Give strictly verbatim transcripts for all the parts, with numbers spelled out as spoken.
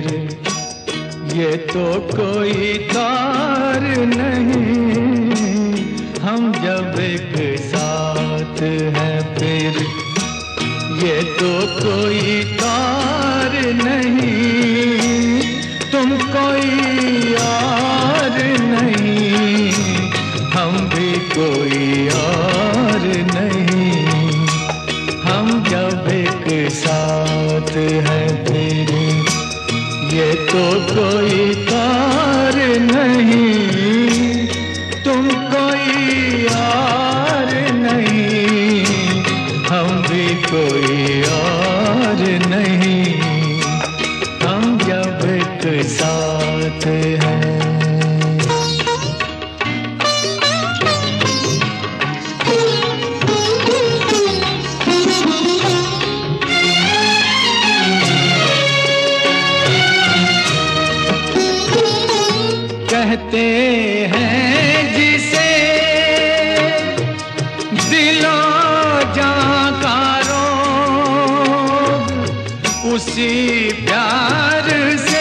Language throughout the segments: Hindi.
ये तो कोई तार नहीं, हम जब एक साथ हैं फिर। ये तो कोई तार नहीं, तुम कोई और नहीं, हम भी कोई और नहीं। हम जब एक साथ हैं फिर, ये तो कोई तार नहीं, तुम कोई और नहीं, हम भी कोई और नहीं। हम जब एक साथ हैं। कहते हैं जिसे दिलो जां का रोग, उसी प्यार से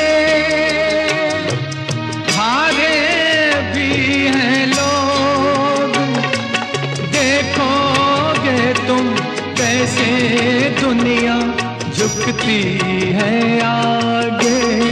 हारे भी हैं लोग। देखोगे तुम कैसे दुनिया झुकती है आगे।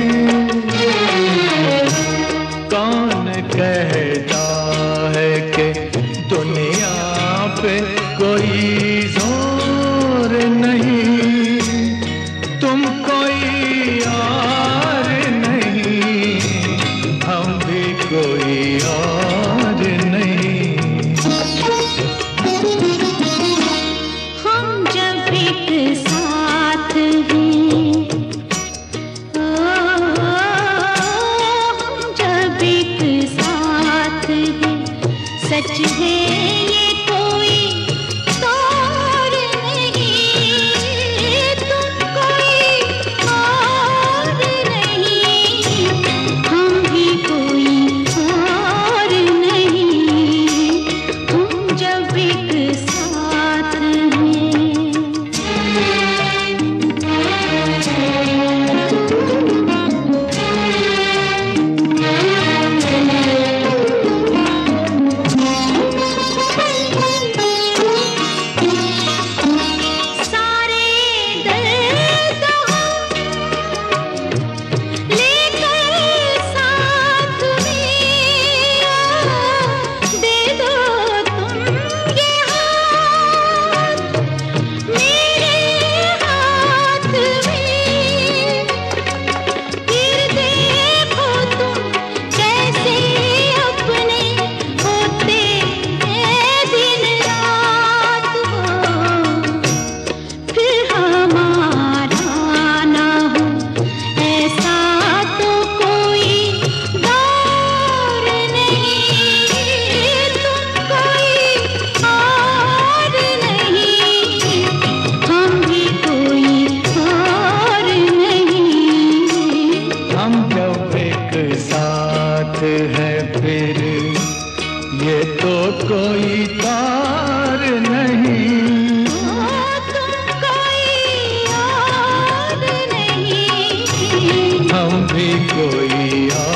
कौन कहता है कि दुनिया पे कोई जोर नहीं, तुम कोई और नहीं, हम भी कोई और नहीं। हम जब एक साथ हैं, सच है ये कोई तार नहीं, तुम कोई और नहीं, हम भी कोई और नहीं। हम जब एक साथ है फिर, ये तो कोई तार नहीं, तुम कोई और नहीं, हम भी कोई और